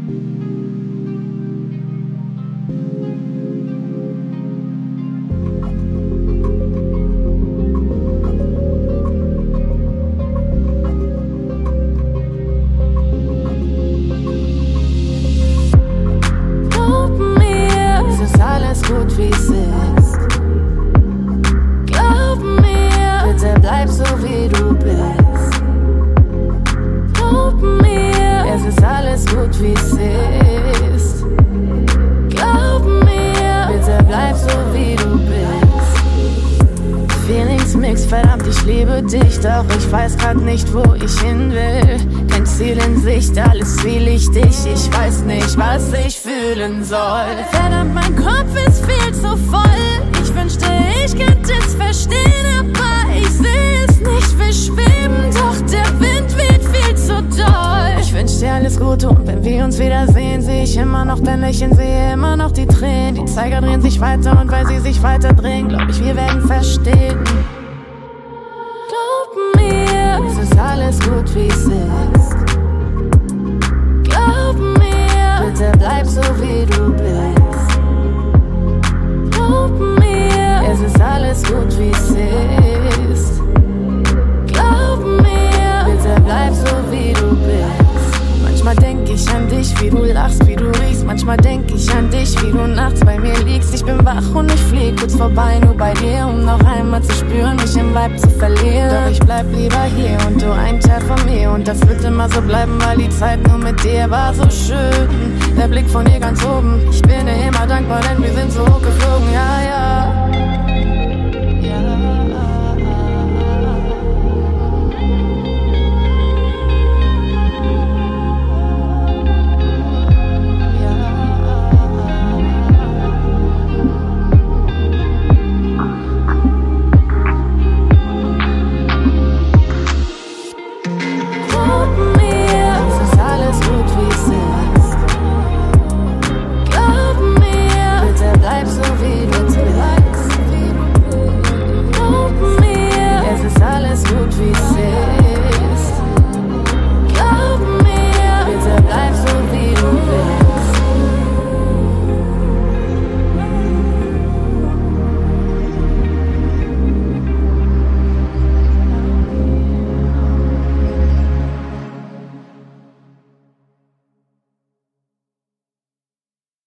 Gut wie es ist. Glaub mir, bitte bleib so wie du bist. Glaub mir, es ist alles gut wie es ist. Glaub mir, bitte bleib so wie du bist. Feelings mixed, verdammt, ich liebe dich, doch ich weiß grad nicht, wo ich hin will. Kein Ziel in Sicht, alles fühl ich dich. Ich weiß nicht, was ich fühlen soll. Verdammt, mein Kopf ist viel zu voll. Ich wünschte, ich könnte es verstehen, aber ich seh es nicht. Wir schweben, doch der Wind weht viel zu doll. Ich wünsch dir alles Gute und wenn wir uns wiedersehen, seh ich immer noch dein Lächeln, sehe immer noch die Tränen. Die Zeiger drehen sich weiter und weil sie sich weiter drehen, glaub ich, wir werden verstehen. Glaub mir, es ist alles gut wie es ist. Glaub mir, bitte bleib so wie du bist. Glaub mir, es ist alles gut wie es ist. Glaub mir, bitte bleib so wie du bist. Manchmal denk ich an dich, wie du lachst, wie du riechst. Manchmal denk ich an dich, wie du nachts bei mir liegst. Ich bin wach und ich flieg kurz vorbei, nur bei dir, um noch einmal zu spüren, mich im Vibe zu verlieren. Doch ich bleib lieber hier und du ein Teil von mir. Und das wird immer so bleiben, weil die Zeit nur mit dir war so schön. Der Blick von dir ganz oben, ich bin dir immer dankbar, denn wir sind so hoch geflogen, ja, ja.